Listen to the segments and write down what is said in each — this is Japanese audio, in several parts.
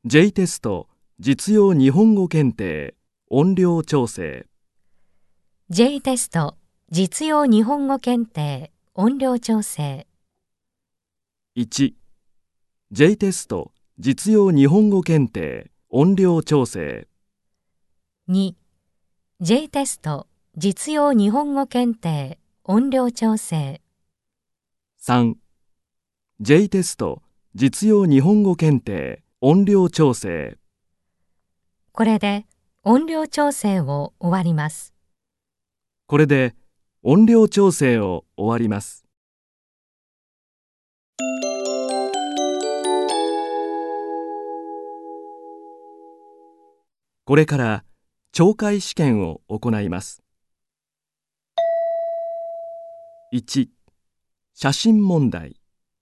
J テスト実用日本語検定音量調整 J テスト実用日本語検定音量調整 1. J テスト実用日本語検定音量調整 2. J テスト実用日本語検定音量調整 3. J テスト実用日本語検定音量調整これで音量調整を終わります。 これで音量調整を終わります。これから懲戒試験を行います。1. 写真問題。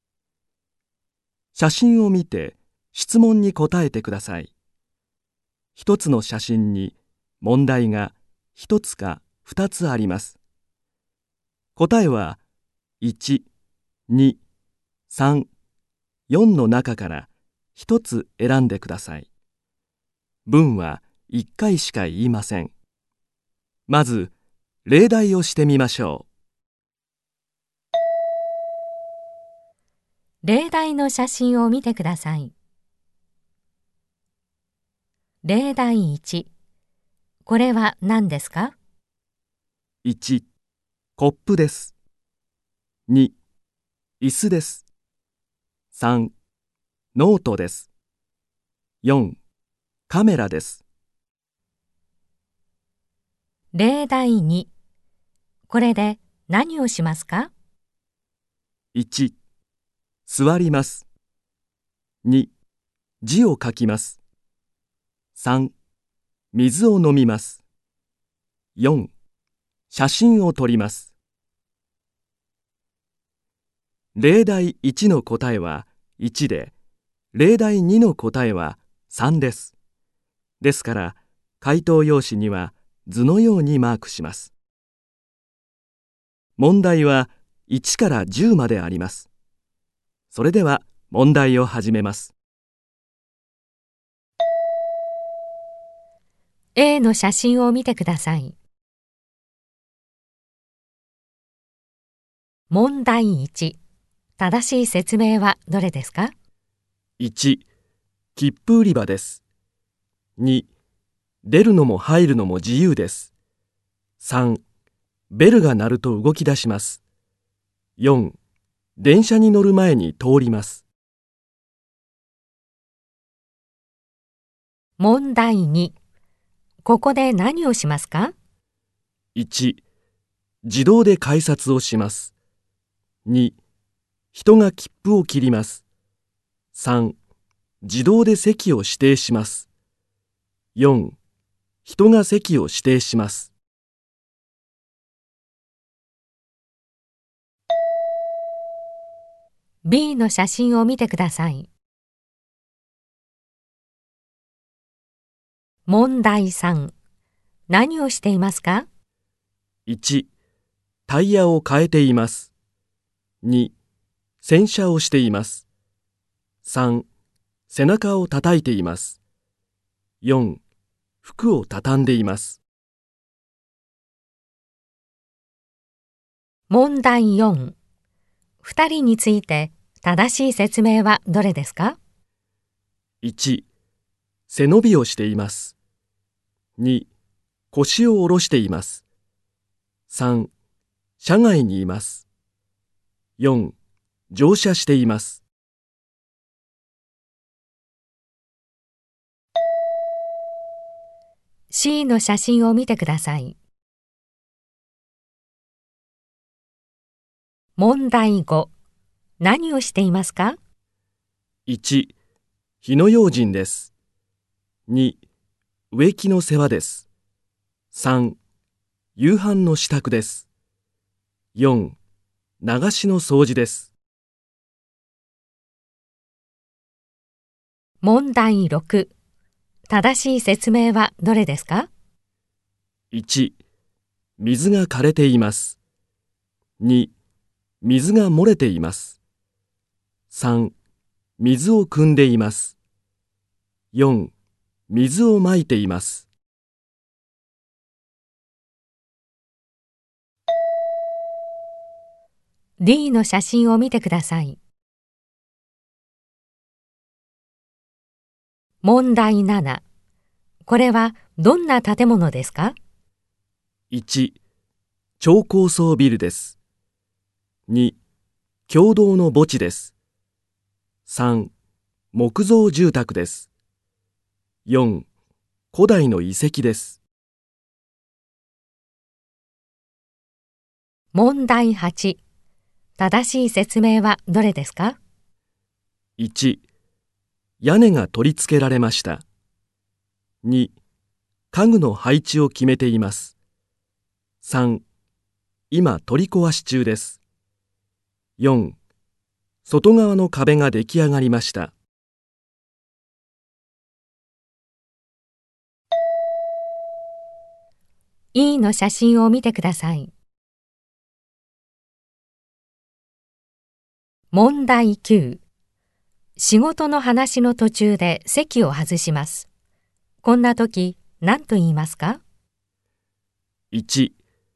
写真を見て質問に答えてください。一つの写真に問題が一つか二つあります。答えは1、2、3、4の中から一つ選んでください。文は1回しか言いません。まず、例題をしてみましょう。例題の写真を見てください。例題1。これは何ですか？ 1、コップです。2、椅子です。3、ノートです。4、カメラです。 例題2。これで何をしますか？ 1、座ります。2、字を書きます。3、水を飲みます。4、写真を撮ります。例題1の答えは1で、例題2の答えは3です。ですから、回答用紙には図のようにマークします。問題は1から10まであります。それでは問題を始めます。 A の写真を見てください。問題1。正しい説明はどれですか？ 1、切符売り場です。2、出るのも入るのも自由です。3、ベルが鳴ると動き出します。4、電車に乗る前に通ります。 問題2。ここで何をしますか？ 1、自動で改札をします。2、人が切符を切ります。3、自動で席を指定します。4、人が席を指定します。 B の写真を見てください。問題3。何をしていますか？ 1、タイヤを変えています。2、洗車をしています。3、背中を叩いています。4、服を畳んでいます。 問題4。2人について正しい説明はどれですか？ 1、背伸びをしています。2、腰を下ろしています。3、車外にいます。4、乗車しています。 C の写真を見てください。問題5。何をしていますか？ 1、火の用心です。2、植木の世話です。3、夕飯の支度です。4、流しの掃除です。 問題6。正しい説明はどれですか？ 1、水が枯れています。2、水が漏れています。3、水を汲んでいます。 4、水をまいています。 D の写真を見てください。問題7。これはどんな建物ですか？ 1、超高層ビルです。2、共同の墓地です。3、木造住宅です。4、古代の遺跡です。 問題8。正しい説明はどれですか？ 1、屋根が取り付けられました。2、家具の配置を決めています。3、今取り壊し中です。4、外側の壁が出来上がりました。 E の写真を見てください。問題9。仕事の話の途中で席を外します。こんな時、何と言いますか？ 1、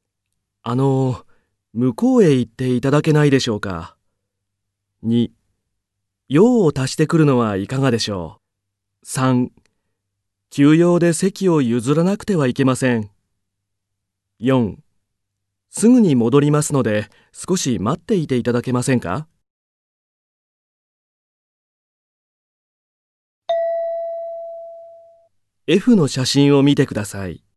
向こうへ行っていただけないでしょうか。2、用を足してくるのはいかがでしょう。3、急用で席を譲らなくてはいけません。4、すぐに戻りますので少し待っていていただけませんか。F の写真を見てください。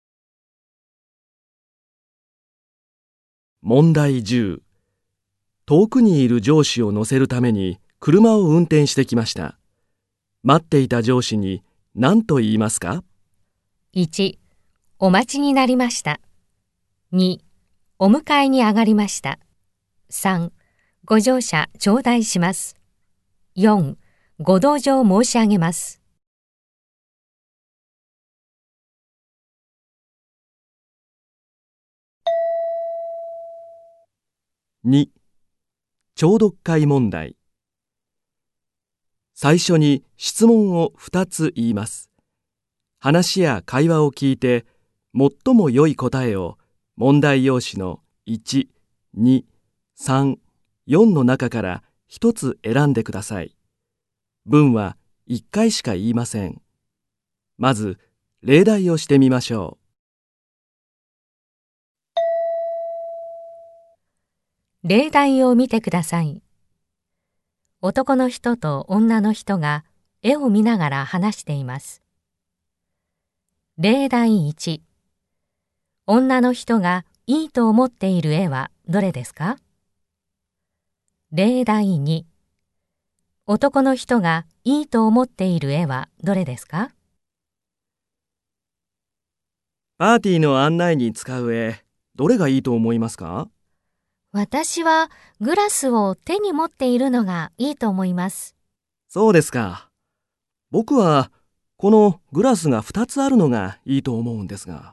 問題10。遠くにいる上司を乗せるために車を運転してきました。待っていた上司に何と言いますか？ 1、お待ちになりました。2、お迎えに上がりました。3、ご乗車頂戴します。4、ご同乗申し上げます。 2、聴読会問題。最初に質問を2つ言います。話や会話を聞いて最も良い答えを問題用紙の1、2、3、4の中から1つ選んでください。文は1回しか言いません。まず例題をしてみましょう。例題を見てください。男の人と女の人が絵を見ながら話しています。例題1。女の人がいいと思っている絵はどれですか？例題2。男の人がいいと思っている絵はどれですか？ パーティーの案内に使う絵、どれがいいと思いますか？ 私はグラスを手に持っているのがいいと思います。 そうですか。僕はこのグラスが2つあるのがいいと思うんですが。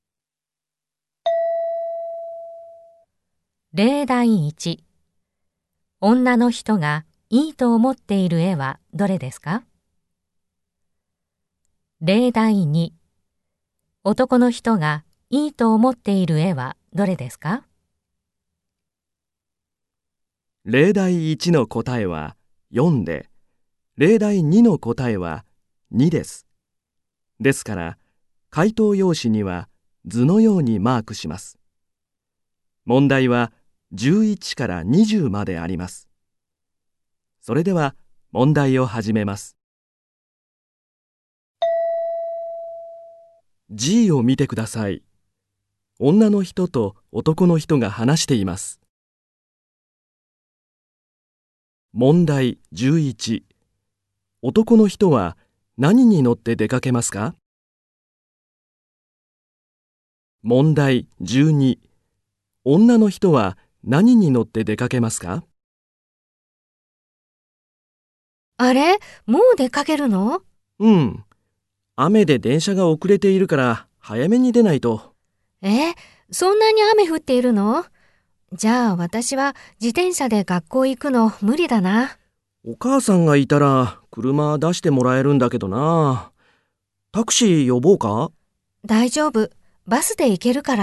例題1。女の人がいいと思っている絵はどれですか？例題2。男の人がいいと思っている絵はどれですか？ 例題1の答えは4で、例題2の答えは2です。ですから、回答用紙には図のようにマークします。問題は11から20まであります。それでは問題を始めます。G を見てください。女の人と男の人が話しています。問題11。男の人は何に乗って出かけますか？問題12。女の人は何に乗って出かけますか？ あれ、もう出かけるの？ うん。雨で電車が遅れているから早めに出ないと。 そんなに雨降っているの？じゃあ私は自転車で学校行くの無理だな。 お母さんがいたら車出してもらえるんだけどな。タクシー呼ぼうか？ 大丈夫。バスで行けるから。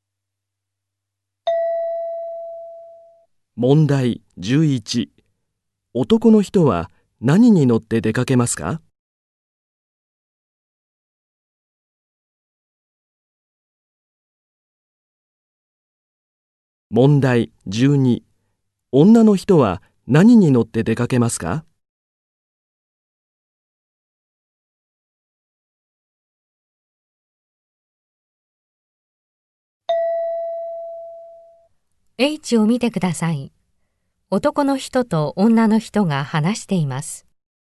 問題11。男の人は何に乗って出かけますか？問題12。女の人は何に乗って出かけますか？ H を見てください。男の人と女の人が話しています。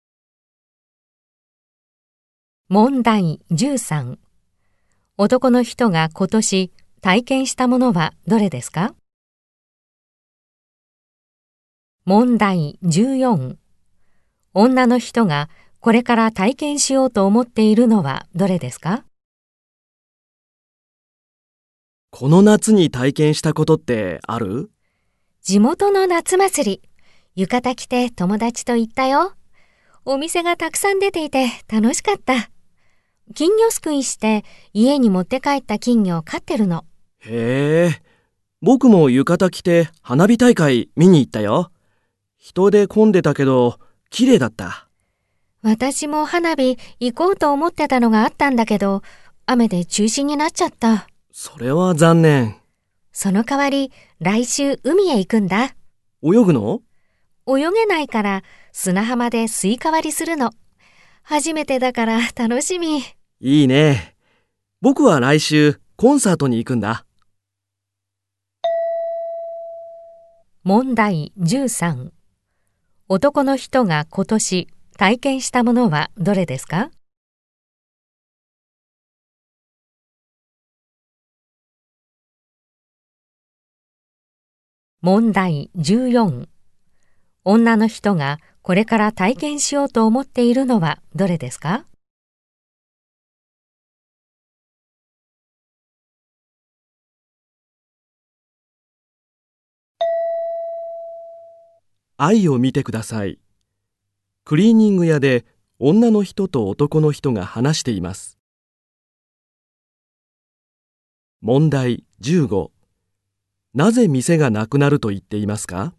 問題13。男の人が今年体験したものはどれですか？問題14。女の人がこれから体験しようと思っているのはどれですか？ この夏に体験したことってある？ 地元の夏祭り。浴衣着て友達と行ったよ。お店がたくさん出ていて楽しかった。金魚すくいして家に持って帰った金魚を飼ってるの。 へえ、僕も浴衣着て花火大会見に行ったよ。人で混んでたけど、綺麗だった。 私も花火行こうと思ってたのがあったんだけど、雨で中止になっちゃった。 それは残念。 その代わり、来週海へ行くんだ。 泳ぐの？ 泳げないから砂浜でスイカ割りするの。初めてだから楽しみ。 いいね。僕は来週コンサートに行くんだ。 問題13。男の人が今年体験したものはどれですか？問題14。女の人がこれから体験しようと思っているのはどれですか？ 愛を見てください。クリーニング屋で女の人と男の人が話しています。問題15。なぜ店がなくなると言っていますか？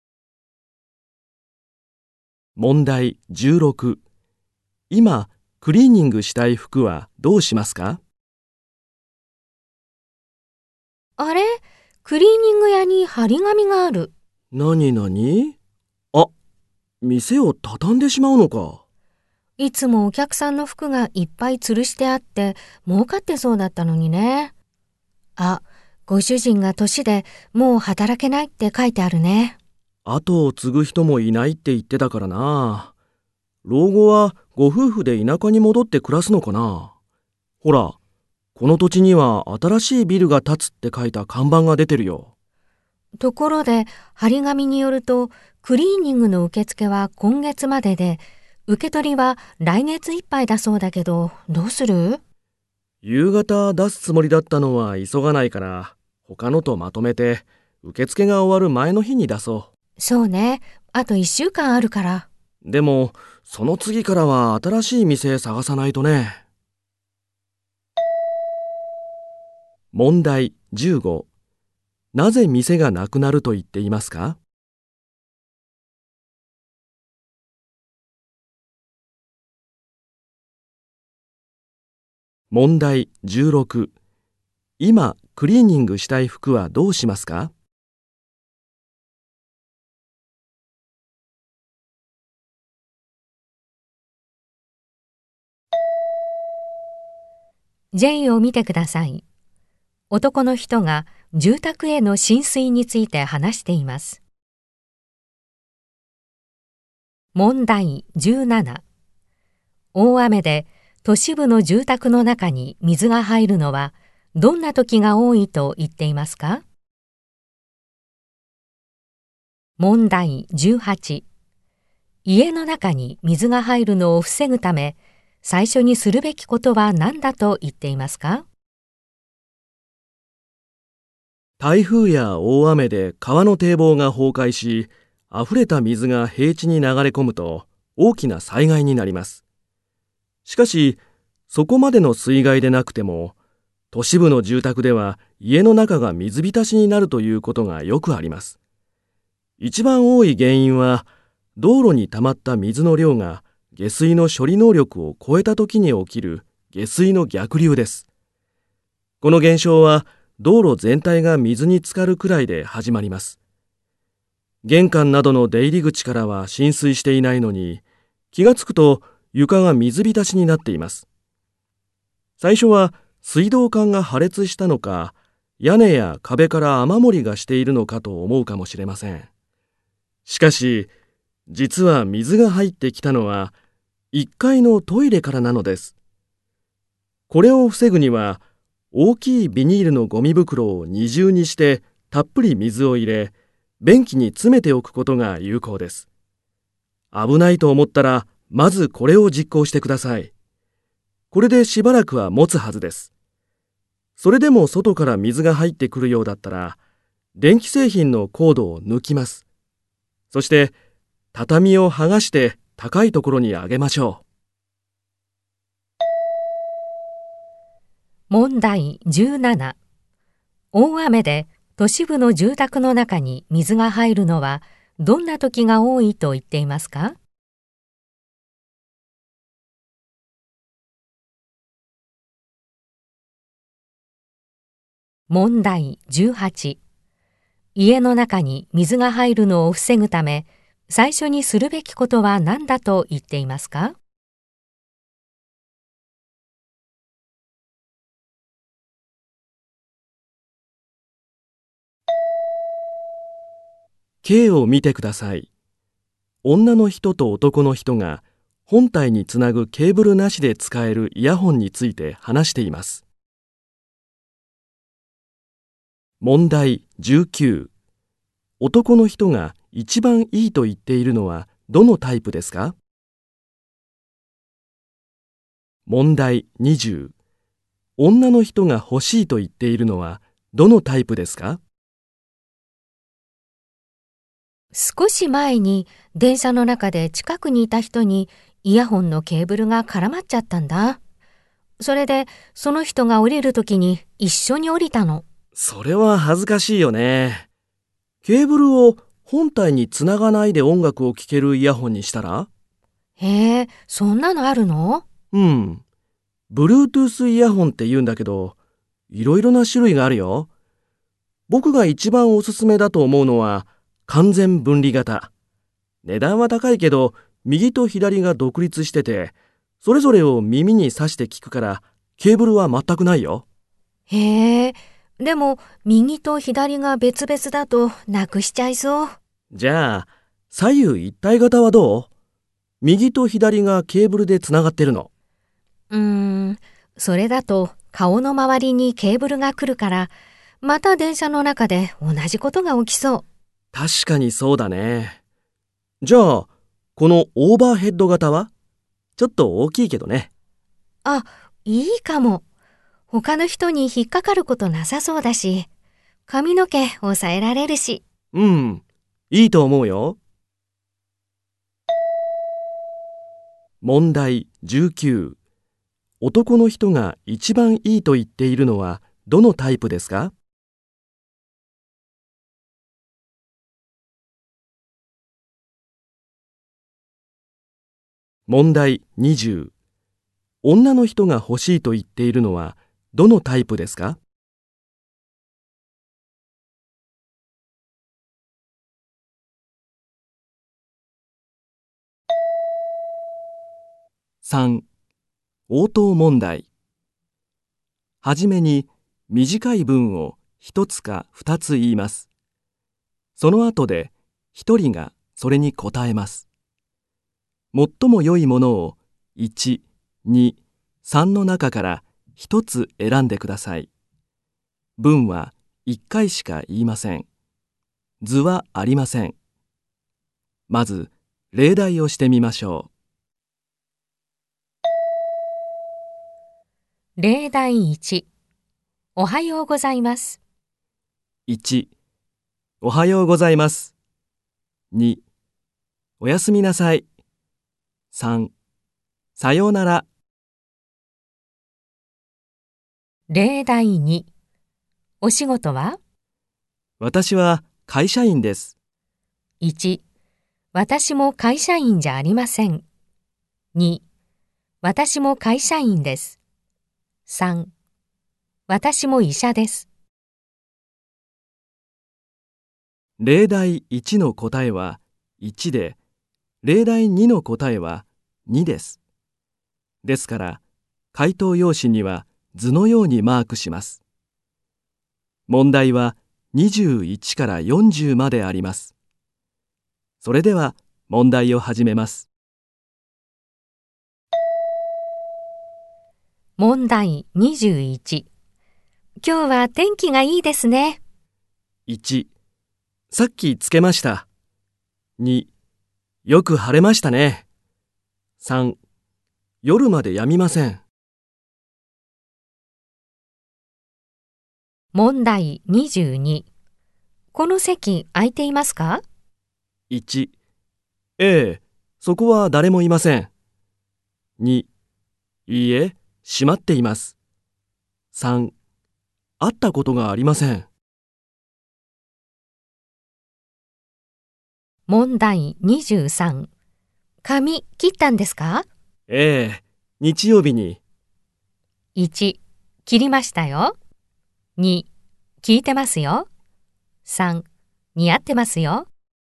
問題16。今、クリーニングしたい服はどうしますか？ あれ？クリーニング屋に張り紙がある。 なになに？あ、店を畳んでしまうのか。 いつもお客さんの服がいっぱい吊るしてあって儲かってそうだったのにね。あ、ご主人が年でもう働けないって書いてあるね。 後を継ぐ人もいないって言ってたからな。老後はご夫婦で田舎に戻って暮らすのかな。ほら、この土地には新しいビルが建つって書いた看板が出てるよ。 ところで張り紙によるとクリーニングの受付は今月までで受け取りは来月いっぱいだそうだけどどうする？ 夕方出すつもりだったのは急がないから他のとまとめて受付が終わる前の日に出そそうね。あと1週間あるから。 う。でもその次からは新しい店探さないとね。問題15。なぜ店がなくなると言っていますか？問題16。今クリーニングしたい服はどうしますか？ J を見てください。男の人が住宅への浸水について話しています。問題17。大雨で都市部の住宅の中に水が入るのはどんな時が多いと言っていますか？問題18。家の中に水が入るのを防ぐため最初にするべきことは何だと言っていますか？ 台風や大雨で川の堤防が崩壊し、溢れた水が平地に流れ込むと大きな災害になります。しかし、そこまでの水害でなくても、都市部の住宅では家の中が水浸しになるということがよくあります。一番多い原因は、道路に溜まった水の量が下水の処理能力を超えた時に起きる下水の逆流です。この現象は道路全体が水に浸かるくらいで始まります。玄関などの出入り口からは浸水していないのに、気がつくと床が水浸しになっています。最初は水道管が破裂したのか、屋根や壁から雨漏りがしているのかと思うかもしれません。しかし、実は水が入ってきたのは1階のトイレからなのです。これを防ぐには、大きいビニールのゴミ袋を二重にしてたっぷり水を入れ、便器に詰めておくことが有効です。危ないと思ったら、まずこれを実行してください。これでしばらくは持つはずです。それでも外から水が入ってくるようだったら、電気製品のコードを抜きます。そして、畳を剥がして高いところに上げましょう。 問題17。大雨で都市部の住宅の中に水が入るのはどんな時が多いと言っていますか？問題18。家の中に水が入るのを防ぐため、最初にするべきことは何だと言っていますか？ K を見てください。女の人と男の人が本体につなぐケーブルなしで使えるイヤホンについて話しています。問題19。男の人が一番いいと言っているのはどのタイプですか？問題20。女の人が欲しいと言っているのはどのタイプですか？ 少し前に電車の中で近くにいた人にイヤホンのケーブルが絡まっちゃったんだ。それでその人が降りるときに一緒に降りたの。 それは恥ずかしいよね。ケーブルを本体につながないで音楽を聴けるイヤホンにしたら？ へえ、そんなのあるの？ うん。Bluetooth イヤホンって言うんだけど、いろいろな種類があるよ。僕が一番おすすめだと思うのは完全分離型。値段は高いけど、右と左が独立してて、それぞれを耳に挿して聞くから、ケーブルは全くないよ。 へえ、でも右と左が別々だとなくしちゃいそう。 じゃあ、左右一体型はどう？右と左がケーブルでつながってるの。 それだと顔の周りにケーブルが来るから、また電車の中で同じことが起きそう。 確かにそうだね。じゃあ、このオーバーヘッド型は？ちょっと大きいけどね。 あ、いいかも。他の人に引っかかることなさそうだし、髪の毛押さえられるし。 うん、いいと思うよ。問題19。男の人が一番いいと言っているのはどのタイプですか？問題20。女の人が欲しいと言っているのはどのタイプですか？3. 応答問題。はじめに短い文を一つか二つ言います。その後で一人がそれに答えます。最も良いものを1、2、3の中から一つ選んでください。文は一回しか言いません。図はありません。まず例題をしてみましょう。例題1。おはようございます。 1、おはようございます。2、おやすみなさい。 3、さようなら。 例題2。お仕事は？ 私は会社員です。 1、私も会社員じゃありません。2、私も会社員です。3、私も医者です。 例題1の答えは1で、例題2の答えは2です。ですから、回答用紙には図のようにマークします。問題は21から40まであります。それでは問題を始めます。 問題21。今日は天気がいいですね。 1、さっきつけました。2、よく晴れましたね。3、夜まで止みません。 問題22。この席空いていますか？ 1、ええ、そこは誰もいません。2、いいえ、閉まっています。3、会ったことがありません。 問題23。髪切ったんですか？ ええ、日曜日に。 1、切りましたよ。2、聞いてますよ。3、似合ってますよ。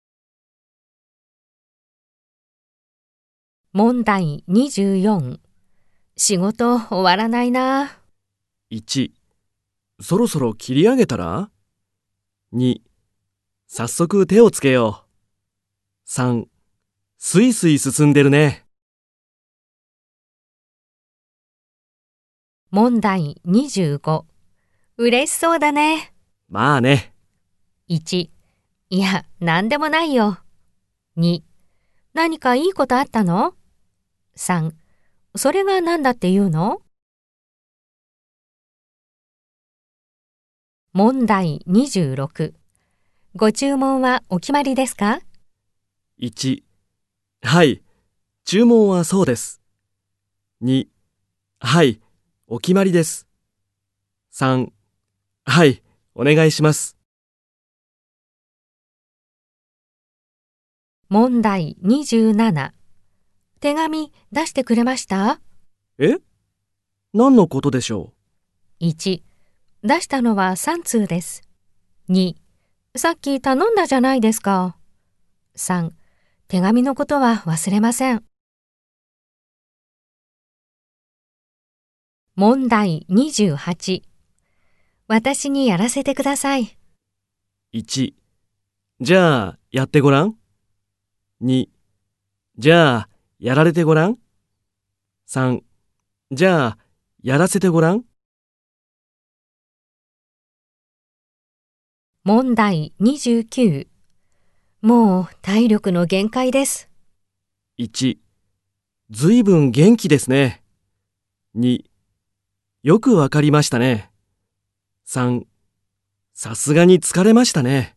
問題24。仕事終わらないな。 1、そろそろ切り上げたら？ 2、早速手をつけよう。3、スイスイ進んでるね。 問題25。嬉しそうだね。 まあね。 1、いや、なんでもないよ。2、何かいいことあったの？ 3、それが何だって言うの？問題26。ご注文はお決まりですか？ 1、はい、注文はそうです。2、はい、お決まりです。3、はい、お願いします。 問題27。手紙出してくれました？ え？何のことでしょ 1、出したのは3通です。2、さっき頼んだじゃないですか。3、手紙のことは忘れません。問題28。私にやらせてください。 う？ 1、じゃあ、やってごらん。2、じゃあ、やられてごらん。3、じゃあ、やらせてごらん。 問題29。もう体力の限界です。 1、ずいぶん元気ですね。2、よくわかりましたね。3、さすがに疲れましたね。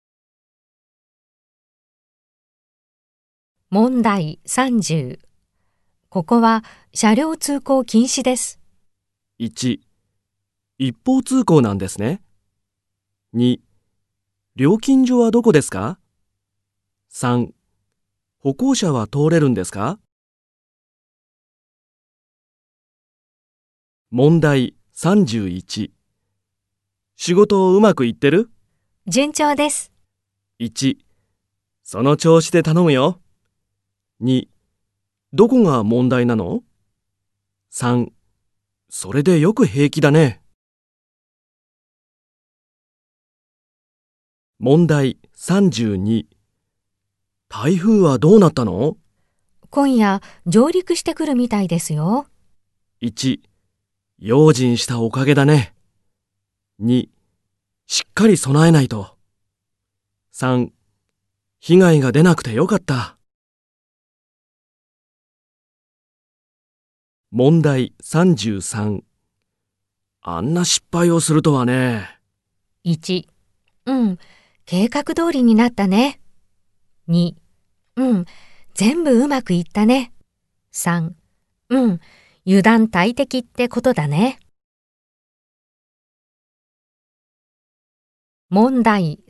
問題30。ここは車両通行禁止です。 1、一方通行なんですね。2、料金所はどこですか？ 3、歩行者は通れるんですか？問題31。仕事うまくいってる？ 順調です。 1、その調子で頼むよ。2、どこが問題なの？ 3、それでよく平気だね。問題32。台風はどうなったの？ 今夜上陸してくるみたいですよ。 1、用心したおかげだね。2、しっかり備えないと。3、被害が出なくてよかった。問題33。あんな失敗をするとはね。 1、うん、計画通りになったね。2、うん、全部うまくいったね。 3、油断大敵ってことだね。問題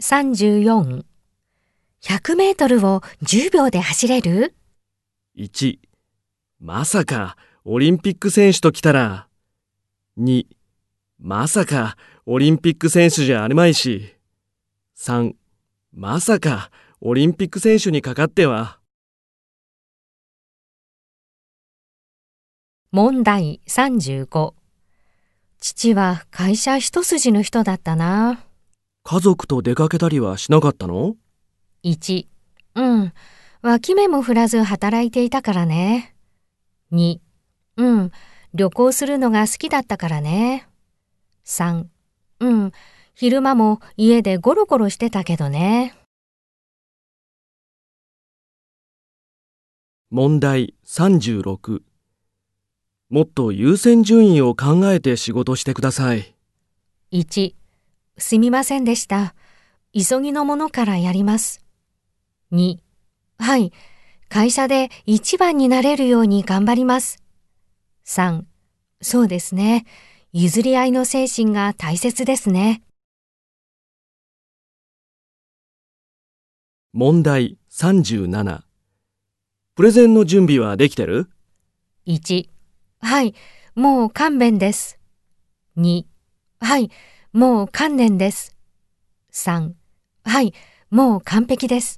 34。100メートルを10秒で走れる？ 1、まさかオリンピック選手ときたら。2、まさかオリンピック選手じゃあるまいし。3、まさかオリンピック選手にかかっては。 問題35。父は会社一筋の人だったな。 家族と出かけたりはしなかったの？ 1、脇目も振らず働いていたからね。2、旅行するのが好きだったからね。3、昼間も家でゴロゴロしてたけどね。 問題36。もっと優先順位を考えて仕事してください。 1、すみませんでした。急ぎのものからやります。2、はい、会社で一番になれるように頑張ります。3、そうですね。譲り合いの精神が大切ですね。 問題37。プレゼンの準備はできてる？ 1、はい、もう勘弁です。2、はい、もう観念です。3、はい、もう完璧です。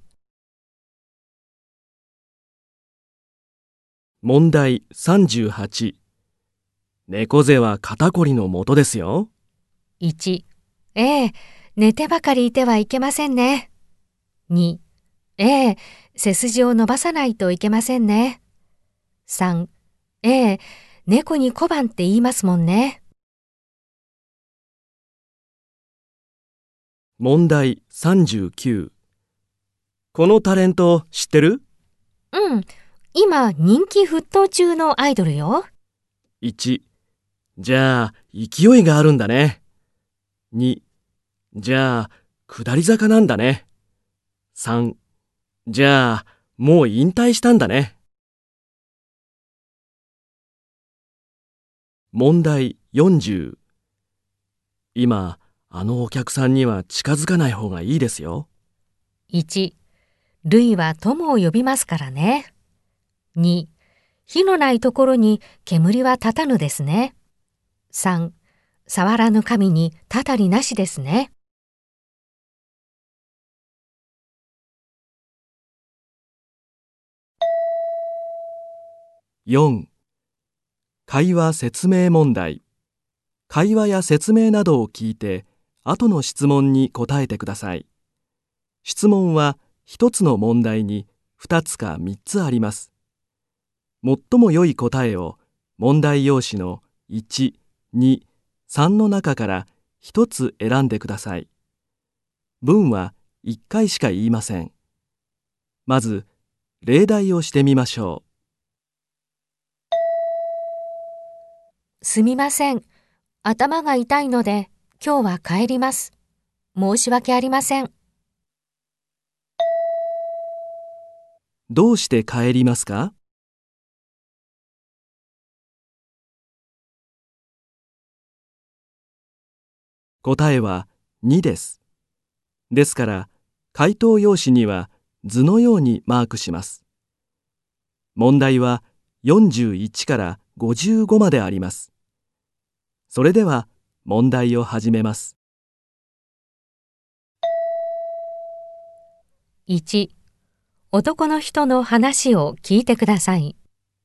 問題38。猫背は肩こりのもとですよ。 1、ええ、寝てばかりいてはいけませんね。2、ええ、背筋を伸ばさないといけませんね。3、ええ、猫に小判って言いますもんね。 問題39。このタレント知ってる？ 今人気沸騰中のアイドルよ。 1、じゃあ勢いがあるんだね。2、じゃあ下り坂なんだね。3、じゃあもう引退したんだね。問題40。今、あのお客さんには近づかない方がいいですよ。 1、類は友を呼びますからね。2、火のないところに煙は立たぬですね。3、触らぬ神にたたりなしですね。 4、会話説明問題。会話や説明などを聞いて、後の質問に答えてください。質問は1つの問題に2つか3つあります。最も良い答えを問題用紙の1、2、3の中から1つ選んでください。文は1回しか言いません。まず、例題をしてみましょすみません。頭が痛いので今日は帰ります。申し訳ありません。 どうして帰りますか？答えは2です。ですから、回答用紙には図のようにマークします。問題は41から55まであります。それでは問題を始めます。 1、男の人の話を聞いてください。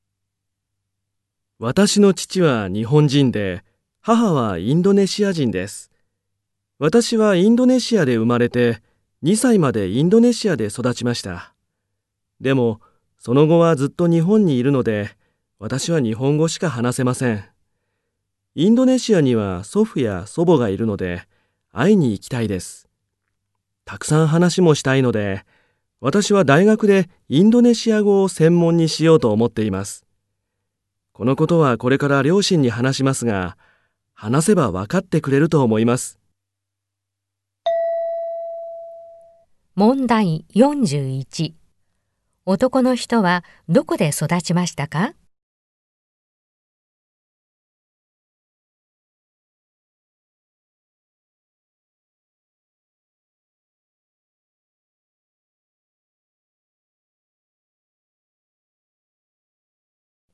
私の父は日本人で、母はインドネシア人です。私はインドネシアで生まれて、2歳までインドネシアで育ちました。でも、その後はずっと日本にいるので、私は日本語しか話せません。インドネシアには祖父や祖母がいるので、会いに行きたいです。たくさん話もしたいので、私は大学でインドネシア語を専門にしようと思っています。このことはこれから両親に話しますが、話せば分かってくれると思います。 問題41。男の人はどこで育ちましたか？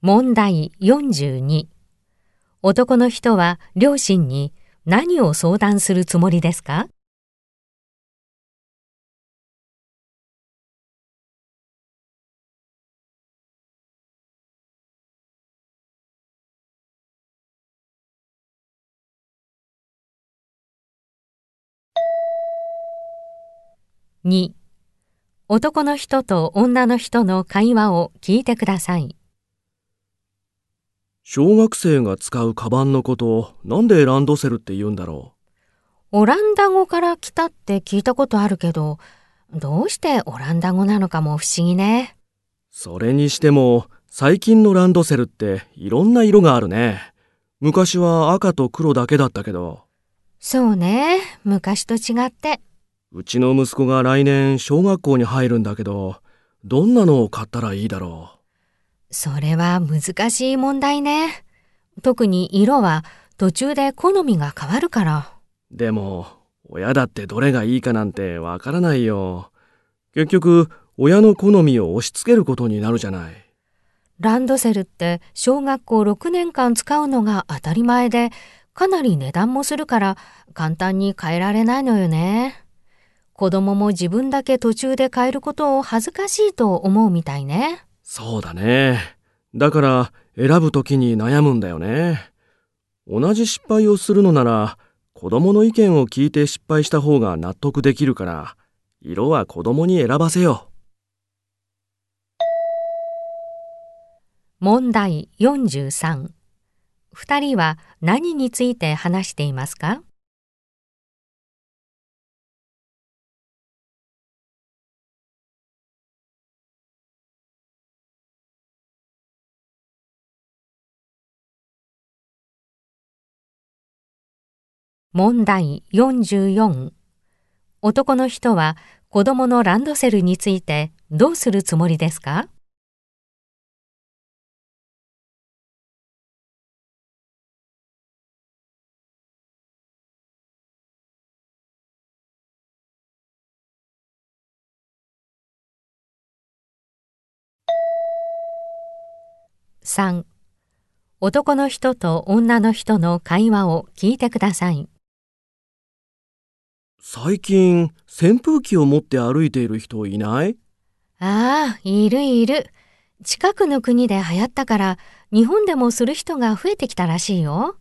問題42。男の人は両親に何を相談するつもりですか？2、男の人と女の人の会話を聞いてください。 小学生が使うカバンのことをなんでランドセルって言うんだろオランダ語から来たって聞いたことあるけど、どうしてオランダ語なのかも不思議ね。 それにしても最近のランドセルっていろんな色があるね。昔は赤と黒だけだったけど。 そうね、昔と違って。 うちの息子が来年小学校に入るんだけど、どんなのを買ったらいいだろそれは難しい問題ね。特に色は途中で好みが変わるから。 う。でも、親だってどれがいいかなんてわからないよ。結局、親の好みを押し付けることになるじゃない。 ランドセルって小学校6年間使うのが当たり前で、かなり値段もするから簡単に変えられないのよね。子供も自分だけ途中で変えることを恥ずかしいと思うみたいね。 そうだね。だから選ぶときに悩むんだよね。同じ失敗をするのなら、子供の意見を聞いて失敗した方が納得できるから、色は子供に選ばせよ問題43。2人は何について話していますか？問題44。男の人は子供のランドセルについてどうするつもりですか？3、男の人と女の人の会話を聞いてください。 最近、扇風機を持って歩いている人いない？ ああ、いるいる。近くの国で流行ったから、日本でもする人が増えてきたらしいよ。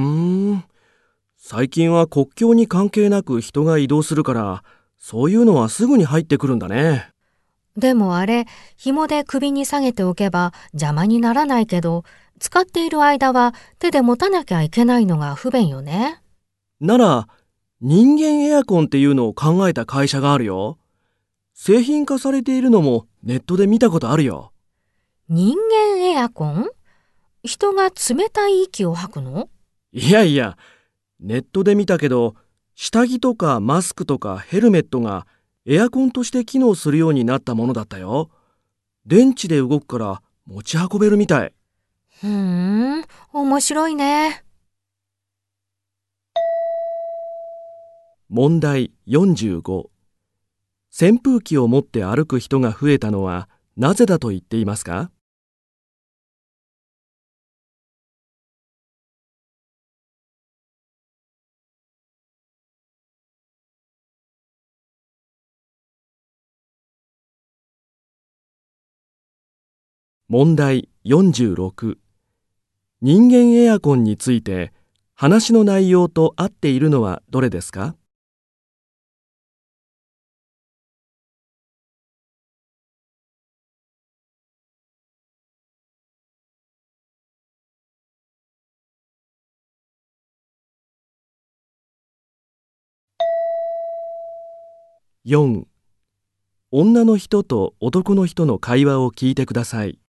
最近は国境に関係なく人が移動するから、そういうのはすぐに入ってくるんだね。 でもあれ、紐で首に下げておけば邪魔にならないけど、使っている間は手で持たなきゃいけないのが不便よね。 なら、人間エアコンっていうのを考えた会社があるよ。製品化されているのもネットで見たことあるよ。 人間エアコン？人が冷たい息を吐くの？ いやいや、ネットで見たけど、下着とかマスクとかヘルメットがエアコンとして機能するようになったものだったよ。電池で動くから持ち運べるみたい。 面白いね。 問題45。扇風機を持って歩く人が増えたのはなぜだと言っていますか？問題46。人間エアコンについて話の内容と合っているのはどれですか？4、女の人と男の人の会話を聞いてください。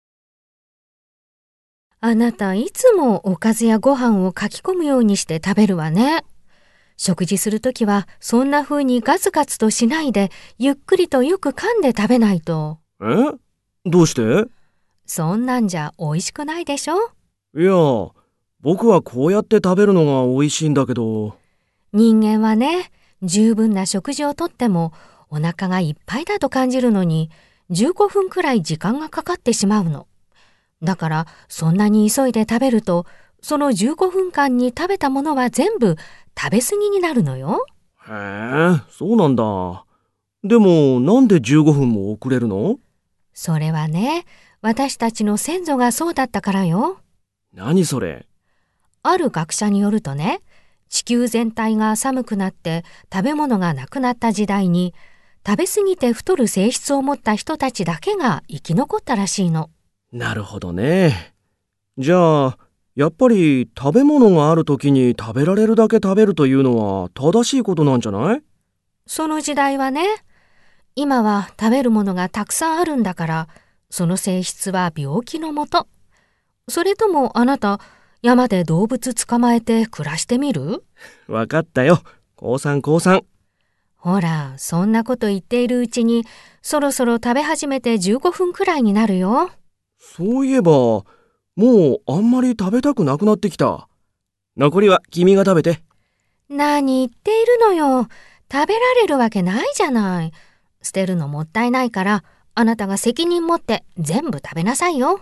あなたいつもおかずやご飯を書き込むようにして食べるわね。食事するときはそんな風にガツガツとしないで、ゆっくりとよく噛んで食べないと。 どうして？ そんなんじゃ美味しくないでしょ？ いや、僕はこうやって食べるのが美味しいんだけど。 人間はね、十分な食事をとってもお腹がいっぱいだと感じるのに、15分くらい時間がかかってしまうの。 だからそんなに急いで食べると、その15分間に食べたものは全部食べ過ぎになるのよ。 へえ、そうなんだ。でも、なんで15分も遅れるの？ それはね、私たちの先祖がそうだったからよ。 何それ？ ある学者によるとね、地球全体が寒くなって食べ物がなくなった時代に、食べ過ぎて太る性質を持った人たちだけが生き残ったらしいの。 なるほどね。じゃあ、やっぱり食べ物がある時に食べられるだけ食べるというのは正しいことなんじゃない？ その時代はね、今は食べるものがたくさんあるんだから、その性質は病気のもと。それともあなた、山で動物捕まえて暮らしてみる？ わかったよ。降参降参。 ほら、そんなこと言っているうちに、そろそろ食べ始めて15分くらいになるよ。 そういえば、もうあんまり食べたくなくなってきた。残りは君が食べて。 何言っているのよ。食べられるわけないじゃない。捨てるのもったいないから、あなたが責任持って全部食べなさいよ。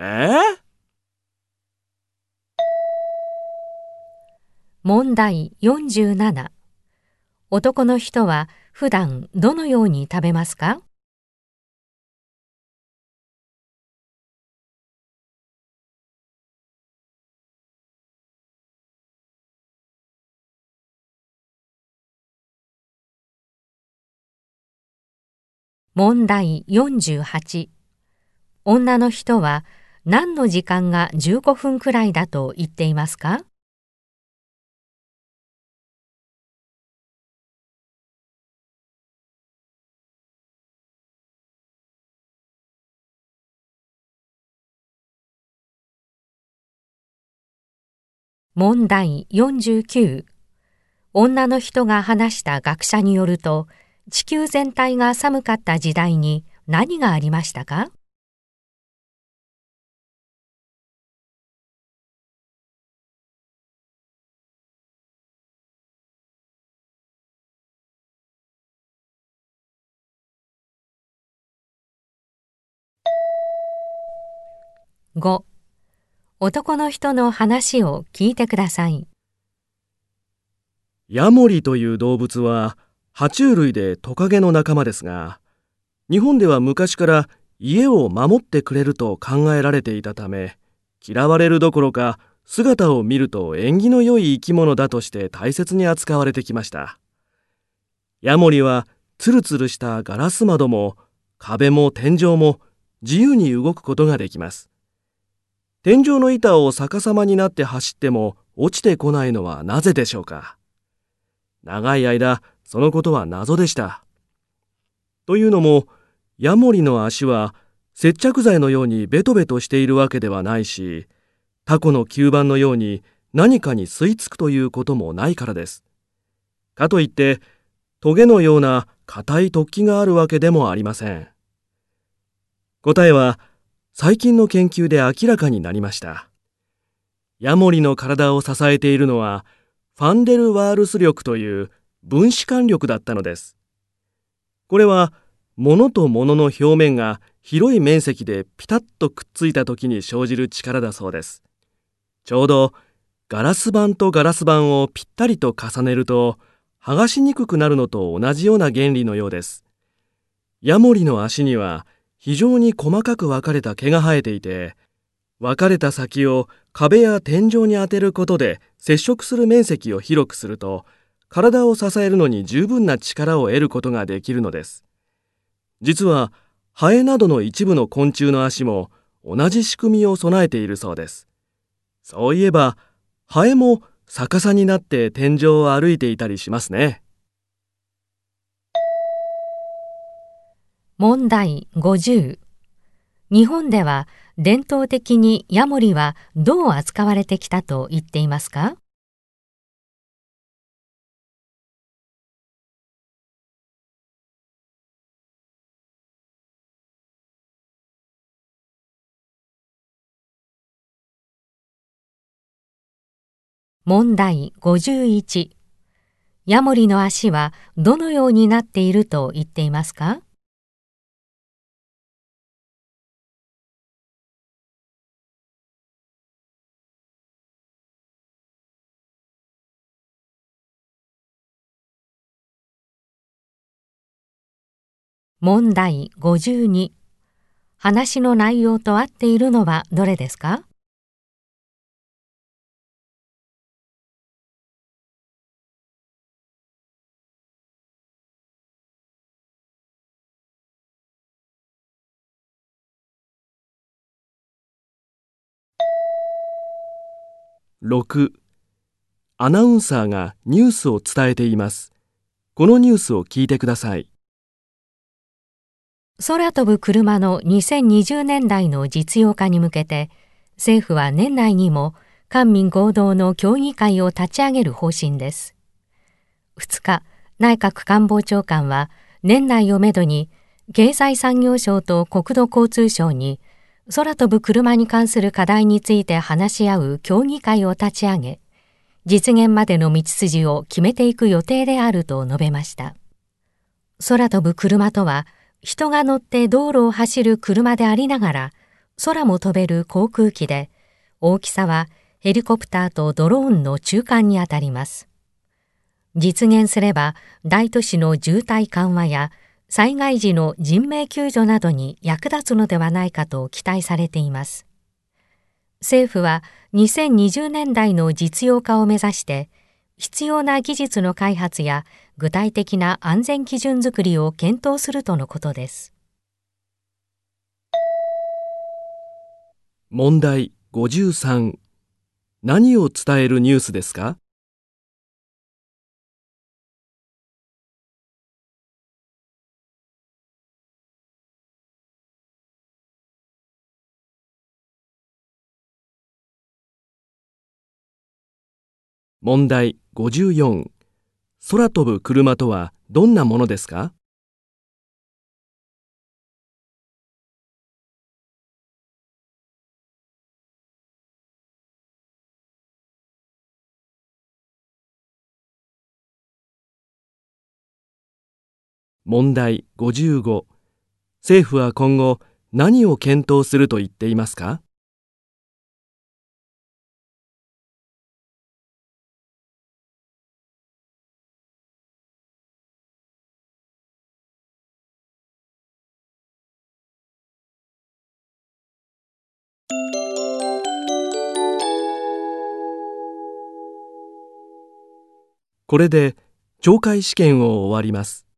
問題47。男の人は普段どのように食べますか？問題48。女の人は何の時間が15分くらいだと言っていますか？問題49。女の人が話した学者によると、地球全体が寒かった時代に何がありましたか？5、男の人の話を聞いてください。 ヤモリという動物は爬虫類でトカゲの仲間ですが、日本では昔から家を守ってくれると考えられていたため、嫌われるどころか姿を見ると縁起の良い生き物だとして大切に扱われてきました。ヤモリはツルツルしたガラス窓も壁も天井も自由に動くことができます。天井の板を逆さまになって走っても落ちてこないのはなぜでしょうか。長い間そのことは謎でした。というのも、ヤモリの足は接着剤のようにベトベトしているわけではないし、タコの吸盤のように何かに吸い付くということもないからです。かといってトゲのような硬い突起があるわけでもありません。答えは最近の研究で明らかになりました。ヤモリの体を支えているのはファンデルワールス力という分子間力だったのです。これは物と物の表面が広い面積でピタッとくっついた時に生じる力だそうです。ちょうどガラス板とガラス板をぴったりと重ねると剥がしにくくなるのと同じような原理のようです。ヤモリの足には非常に細かく分かれた毛が生えていて、分かれた先を壁や天井に当てることで接触する面積を広くすると、体を支えるのに十分な力を得ることができるのです。実はハエなどの一部の昆虫の足も同じ仕組みを備えているそうです。そういえばハエも逆さになって天井を歩いていたりしますね。 問題50。日本では伝統的にヤモリはどう扱われてきたと言っていますか？問題51。ヤモリの足はどのようになっていると言っていますか？ 問題52。話の内容と合っているのはどれですか？ 6、アナウンサーがニュースを伝えています。このニュースを聞いてください。 空飛ぶ車の2020年代の実用化に向けて、政府は年内にも官民合同の協議会を立ち上げる方針です。2日、内閣官房長官は年内をめどに経済産業省と国土交通省に空飛ぶ車に関する課題について話し合う協議会を立ち上げ、実現までの道筋を決めていく予定であると述べました。空飛ぶ車とは、人が乗って道路を走る車でありながら、空も飛べる航空機で、大きさはヘリコプターとドローンの中間にあたります。実現すれば、大都市の渋滞緩和や災害時の人命救助などに役立つのではないかと期待されています。政府は2020年代の実用化を目指して、必要な技術の開発や具体的な安全基準づくりを検討するとのことです。 問題53。何を伝えるニュースですか？問題54。空飛ぶ車とはどんなものですか？問題55。政府は今後何を検討すると言っていますか？これで懲戒試験を終わります。